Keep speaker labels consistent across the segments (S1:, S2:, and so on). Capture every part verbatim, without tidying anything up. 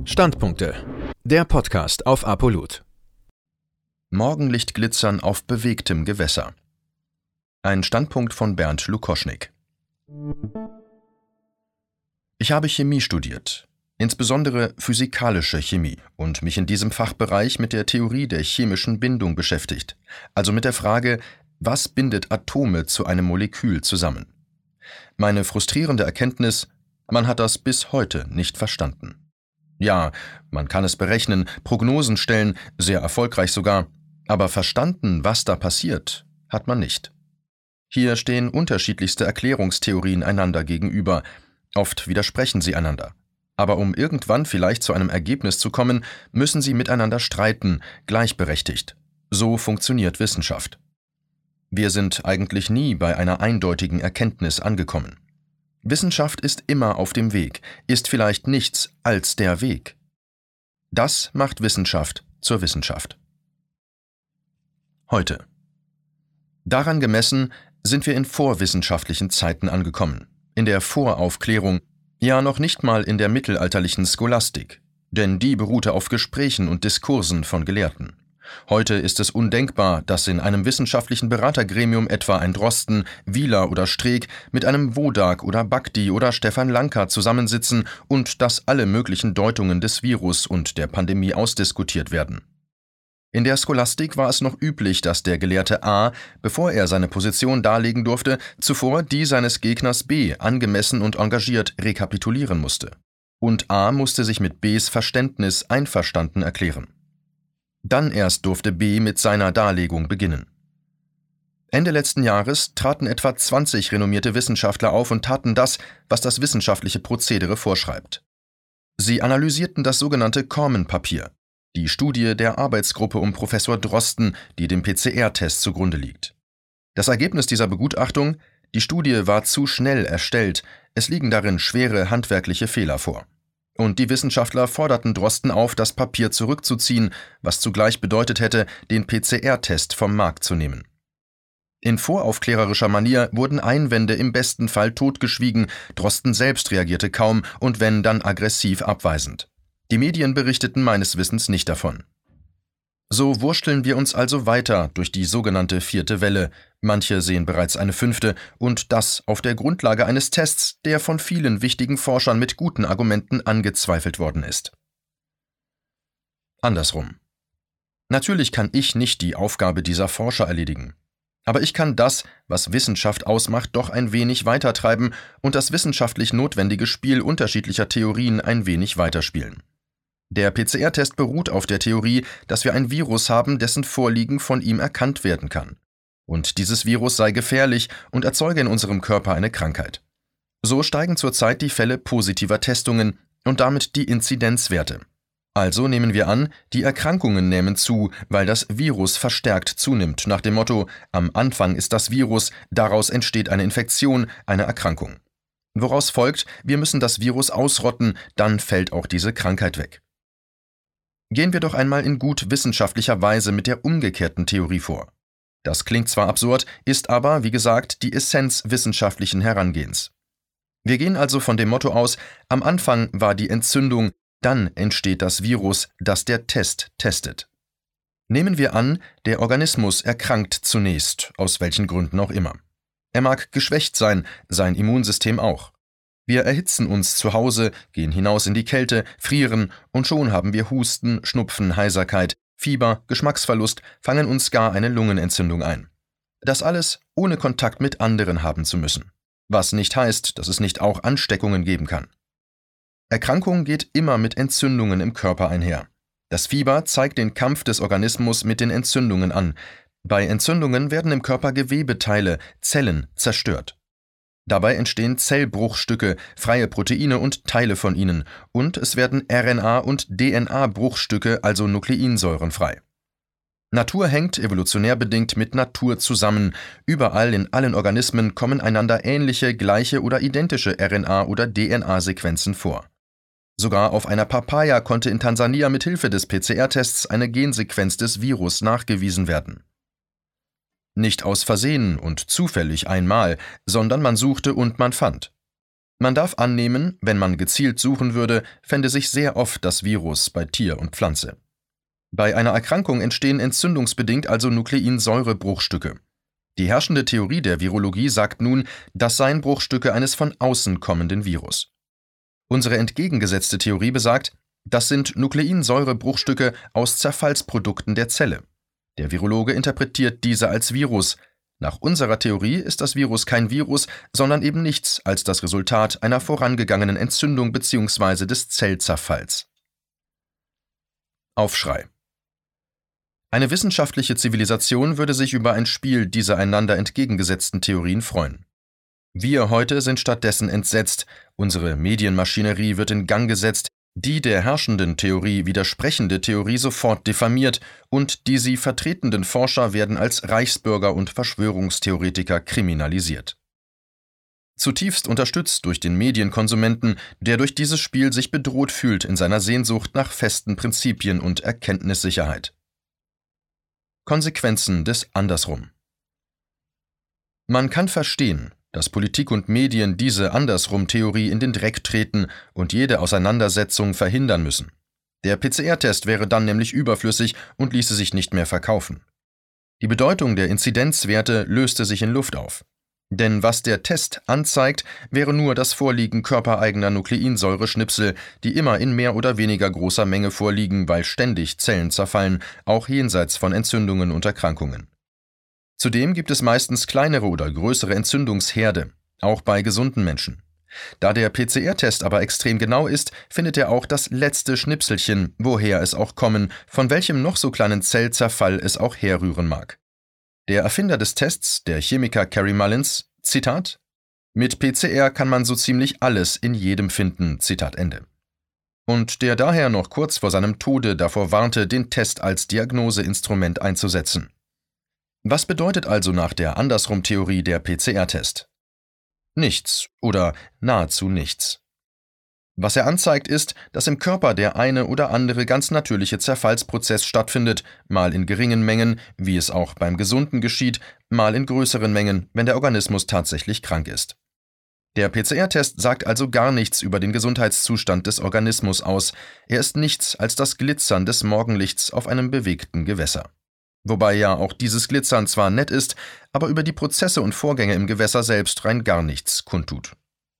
S1: Standpunkte. Der Podcast auf Apolut.
S2: Morgenlichtglitzern auf bewegtem Gewässer. Ein Standpunkt von Bernd Lukoschnik. Ich habe Chemie studiert, insbesondere physikalische Chemie, und mich in diesem Fachbereich mit der Theorie der chemischen Bindung beschäftigt, also mit der Frage, was bindet Atome zu einem Molekül zusammen? Meine frustrierende Erkenntnis: Man hat das bis heute nicht verstanden. Ja, man kann es berechnen, Prognosen stellen, sehr erfolgreich sogar, aber verstanden, was da passiert, hat man nicht. Hier stehen unterschiedlichste Erklärungstheorien einander gegenüber, oft widersprechen sie einander. Aber um irgendwann vielleicht zu einem Ergebnis zu kommen, müssen sie miteinander streiten, gleichberechtigt. So funktioniert Wissenschaft. Wir sind eigentlich nie bei einer eindeutigen Erkenntnis angekommen. Wissenschaft ist immer auf dem Weg, ist vielleicht nichts als der Weg. Das macht Wissenschaft zur Wissenschaft. Heute. Daran gemessen sind wir in vorwissenschaftlichen Zeiten angekommen, in der Voraufklärung, ja noch nicht mal in der mittelalterlichen Scholastik, denn die beruhte auf Gesprächen und Diskursen von Gelehrten. Heute ist es undenkbar, dass in einem wissenschaftlichen Beratergremium etwa ein Drosten, Wieler oder Streeck mit einem Wodak oder Bhakti oder Stefan Lanka zusammensitzen und dass alle möglichen Deutungen des Virus und der Pandemie ausdiskutiert werden. In der Scholastik war es noch üblich, dass der Gelehrte A, bevor er seine Position darlegen durfte, zuvor die seines Gegners B angemessen und engagiert rekapitulieren musste. Und A musste sich mit Bs Verständnis einverstanden erklären. Dann erst durfte B mit seiner Darlegung beginnen. Ende letzten Jahres traten etwa zwanzig renommierte Wissenschaftler auf und taten das, was das wissenschaftliche Prozedere vorschreibt. Sie analysierten das sogenannte Cormen-Papier, die Studie der Arbeitsgruppe um Professor Drosten, die dem P C R-Test zugrunde liegt. Das Ergebnis dieser Begutachtung: Die Studie war zu schnell erstellt, es liegen darin schwere handwerkliche Fehler vor. Und die Wissenschaftler forderten Drosten auf, das Papier zurückzuziehen, was zugleich bedeutet hätte, den P C R-Test vom Markt zu nehmen. In voraufklärerischer Manier wurden Einwände im besten Fall totgeschwiegen, Drosten selbst reagierte kaum und wenn, dann aggressiv abweisend. Die Medien berichteten meines Wissens nicht davon. So wursteln wir uns also weiter durch die sogenannte vierte Welle, manche sehen bereits eine fünfte, und das auf der Grundlage eines Tests, der von vielen wichtigen Forschern mit guten Argumenten angezweifelt worden ist. Andersrum. Natürlich kann ich nicht die Aufgabe dieser Forscher erledigen. Aber ich kann das, was Wissenschaft ausmacht, doch ein wenig weitertreiben und das wissenschaftlich notwendige Spiel unterschiedlicher Theorien ein wenig weiterspielen. Der P C R-Test beruht auf der Theorie, dass wir ein Virus haben, dessen Vorliegen von ihm erkannt werden kann. Und dieses Virus sei gefährlich und erzeuge in unserem Körper eine Krankheit. So steigen zurzeit die Fälle positiver Testungen und damit die Inzidenzwerte. Also nehmen wir an, die Erkrankungen nehmen zu, weil das Virus verstärkt zunimmt, nach dem Motto: Am Anfang ist das Virus, daraus entsteht eine Infektion, eine Erkrankung. Woraus folgt, wir müssen das Virus ausrotten, dann fällt auch diese Krankheit weg. Gehen wir doch einmal in gut wissenschaftlicher Weise mit der umgekehrten Theorie vor. Das klingt zwar absurd, ist aber, wie gesagt, die Essenz wissenschaftlichen Herangehens. Wir gehen also von dem Motto aus: Am Anfang war die Entzündung, dann entsteht das Virus, das der Test testet. Nehmen wir an, der Organismus erkrankt zunächst, aus welchen Gründen auch immer. Er mag geschwächt sein, sein Immunsystem auch. Wir erhitzen uns zu Hause, gehen hinaus in die Kälte, frieren und schon haben wir Husten, Schnupfen, Heiserkeit, Fieber, Geschmacksverlust, fangen uns gar eine Lungenentzündung ein. Das alles ohne Kontakt mit anderen haben zu müssen. Was nicht heißt, dass es nicht auch Ansteckungen geben kann. Erkrankung geht immer mit Entzündungen im Körper einher. Das Fieber zeigt den Kampf des Organismus mit den Entzündungen an. Bei Entzündungen werden im Körper Gewebeteile, Zellen, zerstört. Dabei entstehen Zellbruchstücke, freie Proteine und Teile von ihnen, und es werden R N A- und D N A-Bruchstücke, also Nukleinsäuren, frei. Natur hängt evolutionär bedingt mit Natur zusammen. Überall in allen Organismen kommen einander ähnliche, gleiche oder identische R N A- oder D N A-Sequenzen vor. Sogar auf einer Papaya konnte in Tansania mit Hilfe des P C R-Tests eine Gensequenz des Virus nachgewiesen werden. Nicht aus Versehen und zufällig einmal, sondern man suchte und man fand. Man darf annehmen, wenn man gezielt suchen würde, fände sich sehr oft das Virus bei Tier und Pflanze. Bei einer Erkrankung entstehen entzündungsbedingt also Nukleinsäurebruchstücke. Die herrschende Theorie der Virologie sagt nun, das seien Bruchstücke eines von außen kommenden Virus. Unsere entgegengesetzte Theorie besagt, das sind Nukleinsäurebruchstücke aus Zerfallsprodukten der Zelle. Der Virologe interpretiert diese als Virus. Nach unserer Theorie ist das Virus kein Virus, sondern eben nichts als das Resultat einer vorangegangenen Entzündung bzw. des Zellzerfalls. Aufschrei. Eine wissenschaftliche Zivilisation würde sich über ein Spiel dieser einander entgegengesetzten Theorien freuen. Wir heute sind stattdessen entsetzt, unsere Medienmaschinerie wird in Gang gesetzt, die der herrschenden Theorie widersprechende Theorie sofort diffamiert und die sie vertretenden Forscher werden als Reichsbürger und Verschwörungstheoretiker kriminalisiert. Zutiefst unterstützt durch den Medienkonsumenten, der durch dieses Spiel sich bedroht fühlt in seiner Sehnsucht nach festen Prinzipien und Erkenntnissicherheit. Konsequenzen des Andersrum. Man kann verstehen, dass Politik und Medien diese Andersrum-Theorie in den Dreck treten und jede Auseinandersetzung verhindern müssen. Der P C R-Test wäre dann nämlich überflüssig und ließe sich nicht mehr verkaufen. Die Bedeutung der Inzidenzwerte löste sich in Luft auf. Denn was der Test anzeigt, wäre nur das Vorliegen körpereigener Nukleinsäureschnipsel, die immer in mehr oder weniger großer Menge vorliegen, weil ständig Zellen zerfallen, auch jenseits von Entzündungen und Erkrankungen. Zudem gibt es meistens kleinere oder größere Entzündungsherde, auch bei gesunden Menschen. Da der P C R-Test aber extrem genau ist, findet er auch das letzte Schnipselchen, woher es auch kommen, von welchem noch so kleinen Zellzerfall es auch herrühren mag. Der Erfinder des Tests, der Chemiker Kary Mullins, Zitat: Mit P C R kann man so ziemlich alles in jedem finden, Zitat Ende. Und der daher noch kurz vor seinem Tode davor warnte, den Test als Diagnoseinstrument einzusetzen. Was bedeutet also nach der Andersrum-Theorie der P C R-Test? Nichts oder nahezu nichts. Was er anzeigt ist, dass im Körper der eine oder andere ganz natürliche Zerfallsprozess stattfindet, mal in geringen Mengen, wie es auch beim Gesunden geschieht, mal in größeren Mengen, wenn der Organismus tatsächlich krank ist. Der P C R-Test sagt also gar nichts über den Gesundheitszustand des Organismus aus, er ist nichts als das Glitzern des Morgenlichts auf einem bewegten Gewässer. Wobei ja auch dieses Glitzern zwar nett ist, aber über die Prozesse und Vorgänge im Gewässer selbst rein gar nichts kundtut.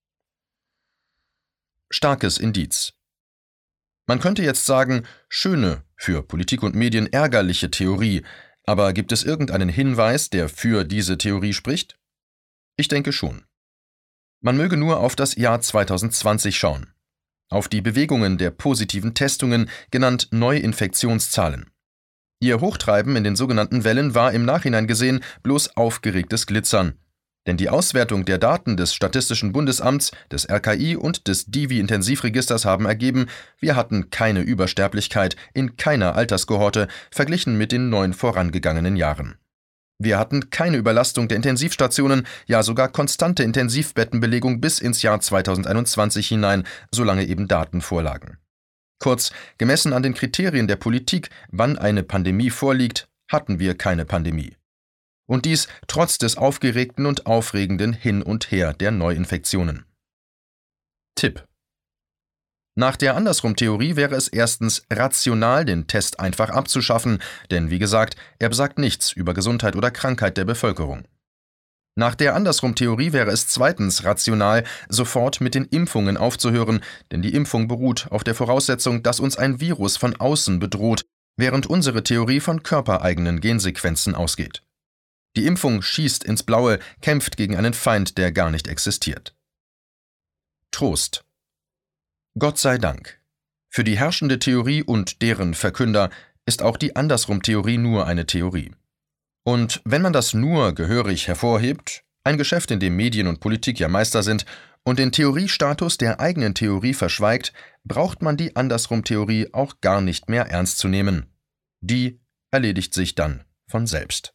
S2: Starkes Indiz. Man könnte jetzt sagen, schöne, für Politik und Medien ärgerliche Theorie, aber gibt es irgendeinen Hinweis, der für diese Theorie spricht? Ich denke schon. Man möge nur auf das Jahr zweitausendzwanzig schauen. Auf die Bewegungen der positiven Testungen, genannt Neuinfektionszahlen. Ihr Hochtreiben in den sogenannten Wellen war im Nachhinein gesehen bloß aufgeregtes Glitzern. Denn die Auswertung der Daten des Statistischen Bundesamts, des R K I und des Divi-Intensivregisters haben ergeben, wir hatten keine Übersterblichkeit in keiner Alterskohorte verglichen mit den neun vorangegangenen Jahren. Wir hatten keine Überlastung der Intensivstationen, ja sogar konstante Intensivbettenbelegung bis ins Jahr zweitausendeinundzwanzig hinein, solange eben Daten vorlagen. Kurz, gemessen an den Kriterien der Politik, wann eine Pandemie vorliegt, hatten wir keine Pandemie. Und dies trotz des aufgeregten und aufregenden Hin und Her der Neuinfektionen. Tipp: Nach der Andersrum-Theorie wäre es erstens rational, den Test einfach abzuschaffen, denn wie gesagt, er besagt nichts über Gesundheit oder Krankheit der Bevölkerung. Nach der Andersrum-Theorie wäre es zweitens rational, sofort mit den Impfungen aufzuhören, denn die Impfung beruht auf der Voraussetzung, dass uns ein Virus von außen bedroht, während unsere Theorie von körpereigenen Gensequenzen ausgeht. Die Impfung schießt ins Blaue, kämpft gegen einen Feind, der gar nicht existiert. Trost. Gott sei Dank. Für die herrschende Theorie und deren Verkünder ist auch die Andersrum-Theorie nur eine Theorie. Und wenn man das nur gehörig hervorhebt, ein Geschäft, in dem Medien und Politik ja Meister sind, und den Theoriestatus der eigenen Theorie verschweigt, braucht man die Andersrum-Theorie auch gar nicht mehr ernst zu nehmen. Die erledigt sich dann von selbst.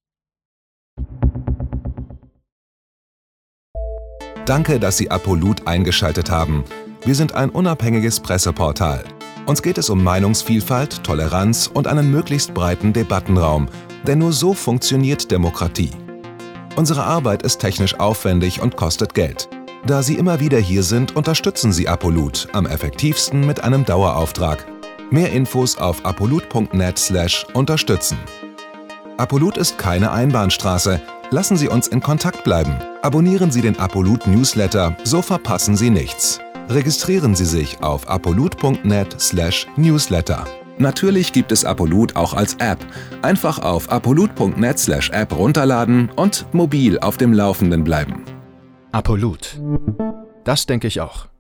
S3: Danke, dass Sie ApoLut eingeschaltet haben. Wir sind ein unabhängiges Presseportal. Uns geht es um Meinungsvielfalt, Toleranz und einen möglichst breiten Debattenraum, denn nur so funktioniert Demokratie. Unsere Arbeit ist technisch aufwendig und kostet Geld. Da Sie immer wieder hier sind, unterstützen Sie Apolut am effektivsten mit einem Dauerauftrag. Mehr Infos auf apolut punkt net slash unterstützen. Apolut ist keine Einbahnstraße. Lassen Sie uns in Kontakt bleiben. Abonnieren Sie den Apolut Newsletter, so verpassen Sie nichts. Registrieren Sie sich auf apolut punkt net slash newsletter. Natürlich gibt es Apolut auch als App. Einfach auf apolut punkt net slash app runterladen und mobil auf dem Laufenden bleiben.
S1: Apolut. Das denke ich auch.